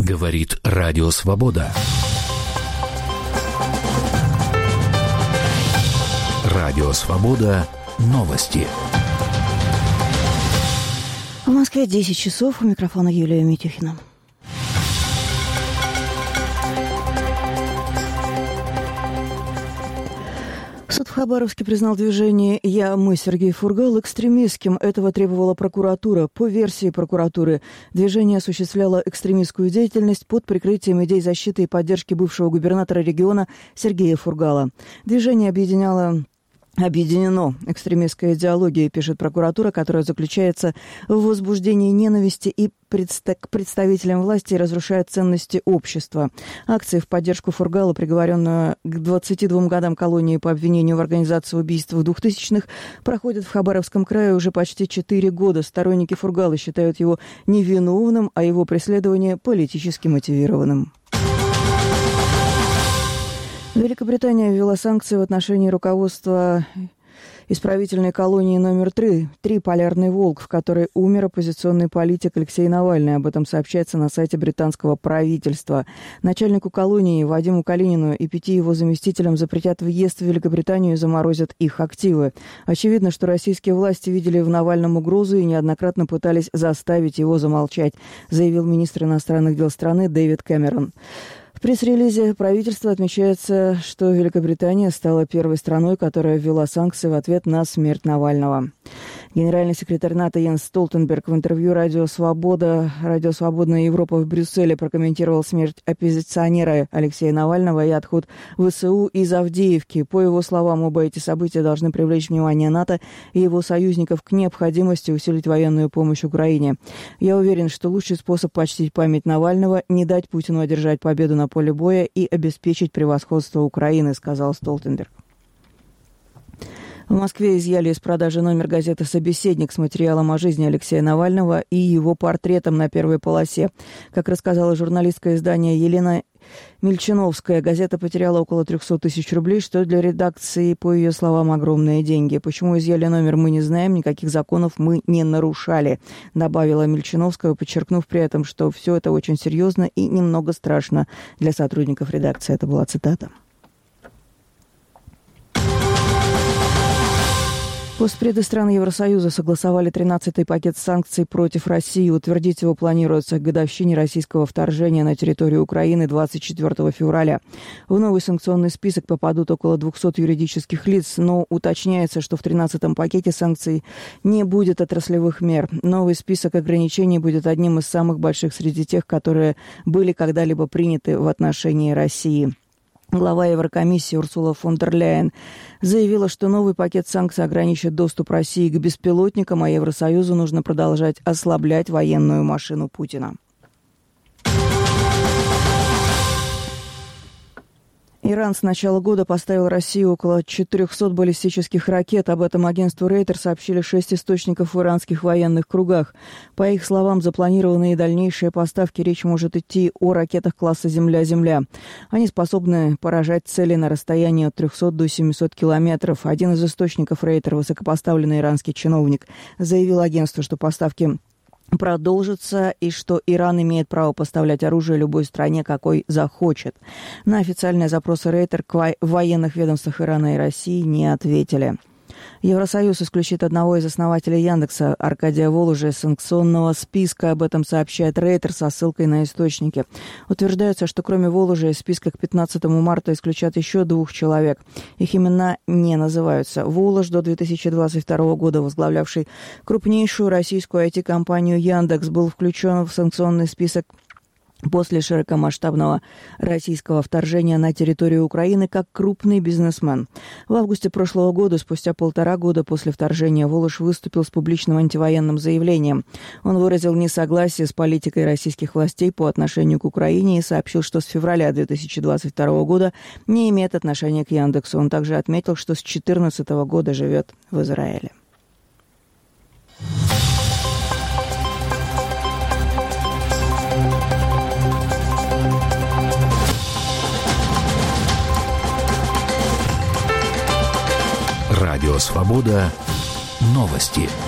Говорит Радио Свобода. Радио Свобода. Новости. В Москве 10 часов. У микрофона Юлия Митюхина. Суд в Хабаровске признал движение «Я-мы» Сергей Фургал экстремистским. Этого требовала прокуратура. По версии прокуратуры, движение осуществляло экстремистскую деятельность под прикрытием идей защиты и поддержки бывшего губернатора региона Сергея Фургала. Движение объединено экстремистской идеологией, пишет прокуратура, которая заключается в возбуждении ненависти и к представителям власти и разрушает ценности общества. Акции в поддержку Фургала, приговоренную к 22 годам колонии по обвинению в организации убийств в 2000-х, проходят в Хабаровском крае уже почти 4 года. Сторонники Фургала считают его невиновным, а его преследование политически мотивированным. Великобритания ввела санкции в отношении руководства исправительной колонии номер 3 «Полярный волк», в которой умер оппозиционный политик Алексей Навальный. Об этом сообщается на сайте британского правительства. Начальнику колонии Вадиму Калинину и 5 его заместителям запретят въезд в Великобританию и заморозят их активы. Очевидно, что российские власти видели в Навальном угрозу и неоднократно пытались заставить его замолчать, заявил министр иностранных дел страны Дэвид Кэмерон. В пресс-релизе правительства отмечается, что Великобритания стала первой страной, которая ввела санкции в ответ на смерть Навального. Генеральный секретарь НАТО Йенс Столтенберг в интервью «Радио Свободная Европа» в Брюсселе прокомментировал смерть оппозиционера Алексея Навального и отход ВСУ из Авдеевки. По его словам, оба эти события должны привлечь внимание НАТО и его союзников к необходимости усилить военную помощь Украине. «Я уверен, что лучший способ почтить память Навального – не дать Путину одержать победу на поле боя и обеспечить превосходство Украины», сказал Столтенберг. В Москве изъяли из продажи номер газеты «Собеседник» с материалом о жизни Алексея Навального и его портретом на первой полосе. Как рассказала журналистка издания Елена Мильчиновская, газета потеряла около 300 тысяч рублей, что для редакции, по ее словам, огромные деньги. Почему изъяли номер, мы не знаем, никаких законов мы не нарушали, добавила Мильчиновская, подчеркнув при этом, что все это очень серьезно и немного страшно для сотрудников редакции. Это была цитата. Постпреды стран Евросоюза согласовали 13-й пакет санкций против России. Утвердить его планируется к годовщине российского вторжения на территорию Украины 24 февраля. В новый санкционный список попадут около 200 юридических лиц, но уточняется, что в 13-м пакете санкций не будет отраслевых мер. Новый список ограничений будет одним из самых больших среди тех, которые были когда-либо приняты в отношении России. Глава Еврокомиссии Урсула фон дер Ляйен заявила, что новый пакет санкций ограничит доступ России к беспилотникам, а Евросоюзу нужно продолжать ослаблять военную машину Путина. Иран с начала года поставил России около 400 баллистических ракет. Об этом агентству Рейтер сообщили 6 источников в иранских военных кругах. По их словам, запланированные дальнейшие поставки, речь может идти о ракетах класса «Земля-Земля». Они способны поражать цели на расстоянии от 300 до 700 километров. Один из источников Рейтер, высокопоставленный иранский чиновник, заявил агентству, что поставки продолжится и что Иран имеет право поставлять оружие любой стране, какой захочет. На официальные запросы Рейтер в военных ведомствах Ирана и России не ответили. Евросоюз исключит одного из основателей Яндекса, Аркадия Волужа, из санкционного списка. Об этом сообщает Рейтер со ссылкой на источники. Утверждается, что кроме Волужа из списка к 15 марта исключат еще 2 человек. Их имена не называются. Волож, до 2022 года возглавлявший крупнейшую российскую IT-компанию Яндекс, был включен в санкционный список после широкомасштабного российского вторжения на территорию Украины как крупный бизнесмен. В августе прошлого года, спустя 1,5 года после вторжения, Волож выступил с публичным антивоенным заявлением. Он выразил несогласие с политикой российских властей по отношению к Украине и сообщил, что с февраля 2022 года не имеет отношения к Яндексу. Он также отметил, что с 2014 года живет в Израиле. Радио Свобода. Новости.